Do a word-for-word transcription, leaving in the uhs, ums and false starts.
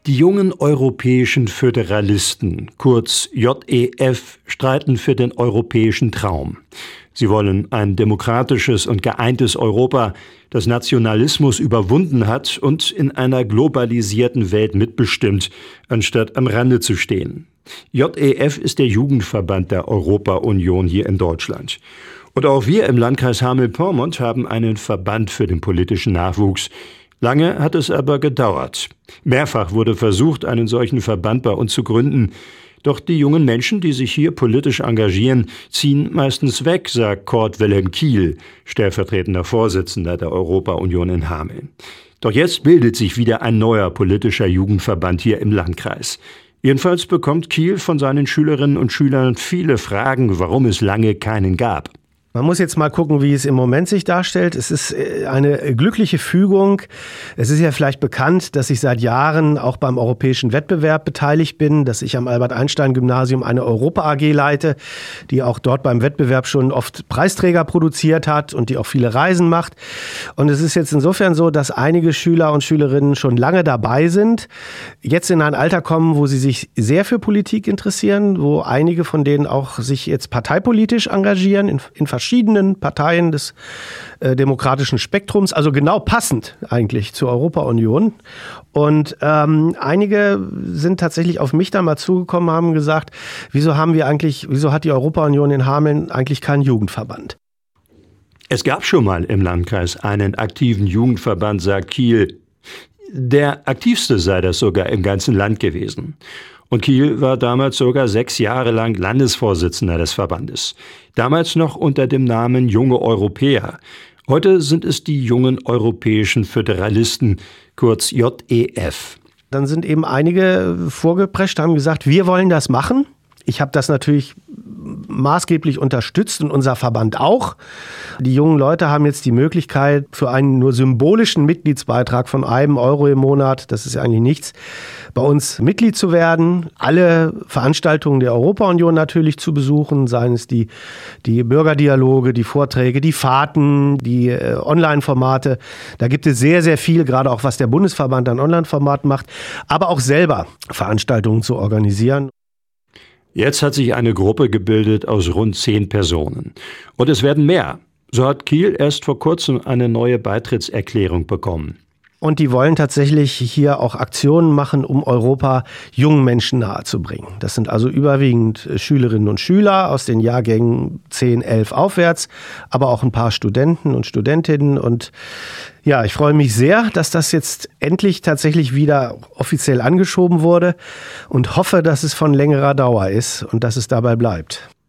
Die jungen europäischen Föderalisten, kurz J E F, streiten für den europäischen Traum. Sie wollen ein demokratisches und geeintes Europa, das Nationalismus überwunden hat und in einer globalisierten Welt mitbestimmt, anstatt am Rande zu stehen. J E F ist der Jugendverband der Europa-Union hier in Deutschland. Und auch wir im Landkreis Hameln-Pyrmont haben einen Verband für den politischen Nachwuchs. Lange hat es aber gedauert. Mehrfach wurde versucht, einen solchen Verband bei uns zu gründen. Doch die jungen Menschen, die sich hier politisch engagieren, ziehen meistens weg, sagt Kurt Wilhelm Kiel, stellvertretender Vorsitzender der Europa-Union in Hameln. Doch jetzt bildet sich wieder ein neuer politischer Jugendverband hier im Landkreis. Jedenfalls bekommt Kiel von seinen Schülerinnen und Schülern viele Fragen, warum es lange keinen gab. Man muss jetzt mal gucken, wie es im Moment sich darstellt. Es ist eine glückliche Fügung. Es ist ja vielleicht bekannt, dass ich seit Jahren auch beim europäischen Wettbewerb beteiligt bin, dass ich am Albert-Einstein-Gymnasium eine Europa-A G leite, die auch dort beim Wettbewerb schon oft Preisträger produziert hat und die auch viele Reisen macht. Und es ist jetzt insofern so, dass einige Schüler und Schülerinnen schon lange dabei sind, jetzt in ein Alter kommen, wo sie sich sehr für Politik interessieren, wo einige von denen auch sich jetzt parteipolitisch engagieren, in, in verschiedenen Parteien des äh, demokratischen Spektrums, also genau passend eigentlich zur Europa-Union. Und ähm, einige sind tatsächlich auf mich da mal zugekommen, haben gesagt, wieso haben wir eigentlich, wieso hat die Europa-Union in Hameln eigentlich keinen Jugendverband? Es gab schon mal im Landkreis einen aktiven Jugendverband, sagt Kiel. Der aktivste sei das sogar im ganzen Land gewesen. Und Kiel war damals sogar sechs Jahre lang Landesvorsitzender des Verbandes. Damals noch unter dem Namen Junge Europäer. Heute sind es die jungen europäischen Föderalisten, kurz J E F. Dann sind eben einige vorgeprescht, haben gesagt, wir wollen das machen. Ich habe das natürlich maßgeblich unterstützt und unser Verband auch. Die jungen Leute haben jetzt die Möglichkeit, für einen nur symbolischen Mitgliedsbeitrag von einem Euro im Monat, das ist ja eigentlich nichts, bei uns Mitglied zu werden, alle Veranstaltungen der Europa-Union natürlich zu besuchen, seien es die, die Bürgerdialoge, die Vorträge, die Fahrten, die äh, Online-Formate. Da gibt es sehr, sehr viel, gerade auch was der Bundesverband an Online-Formaten macht, aber auch selber Veranstaltungen zu organisieren. Jetzt hat sich eine Gruppe gebildet aus rund zehn Personen. Und es werden mehr. So hat Kiel erst vor kurzem eine neue Beitrittserklärung bekommen. Und die wollen tatsächlich hier auch Aktionen machen, um Europa jungen Menschen nahezubringen. Das sind also überwiegend Schülerinnen und Schüler aus den Jahrgängen zehn, elf aufwärts, aber auch ein paar Studenten und Studentinnen. Und ja, ich freue mich sehr, dass das jetzt endlich tatsächlich wieder offiziell angeschoben wurde und hoffe, dass es von längerer Dauer ist und dass es dabei bleibt.